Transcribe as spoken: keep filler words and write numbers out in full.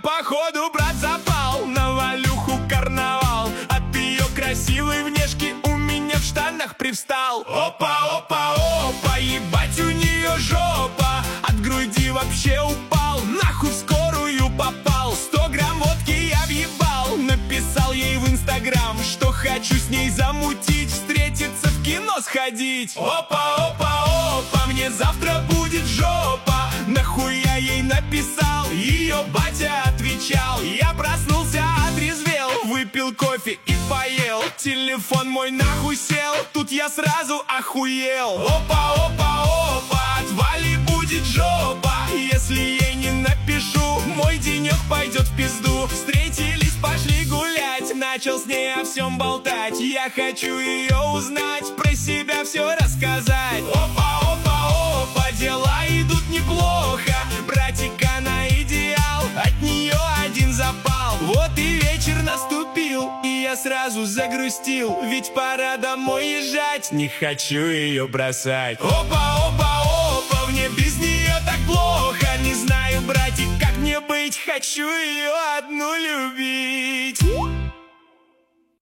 походу брат запал на Валюху карнавал. От ее красивой внешки у меня в штанах привстал. Опа, опа, опа, ебать у нее жопа. От груди вообще упал, нахуй в скорую попал. Сто грамм водки я въебал. Написал ей в инстаграм, что хочу с ней замутить, встретиться, в кино сходить. Опа, опа, опа, мне завтра будет жопа. Нахуй я ей написал, ее батя отвечал. Я проснулся, отрезвел, выпил кофе и поел. Телефон мой нахуй сел, тут я сразу охуел. Опа, опа, опа, от Вали будет жопа. Если ей не напишу, мой денек пойдет в пизду. Встретились, пошли гулять, начал с ней о всем болтать. Я хочу ее узнать, про себя все рассказать. Опа, опа, опа, дела идут неплохо. Братик, она идеал, от нее один запал. Вот и вечер наступил, и я сразу загрустил, ведь пора домой езжать, не хочу ее бросать. Опа, опа, опа, мне без нее так плохо. Не знаю, братик, как мне быть, хочу ее одну любить.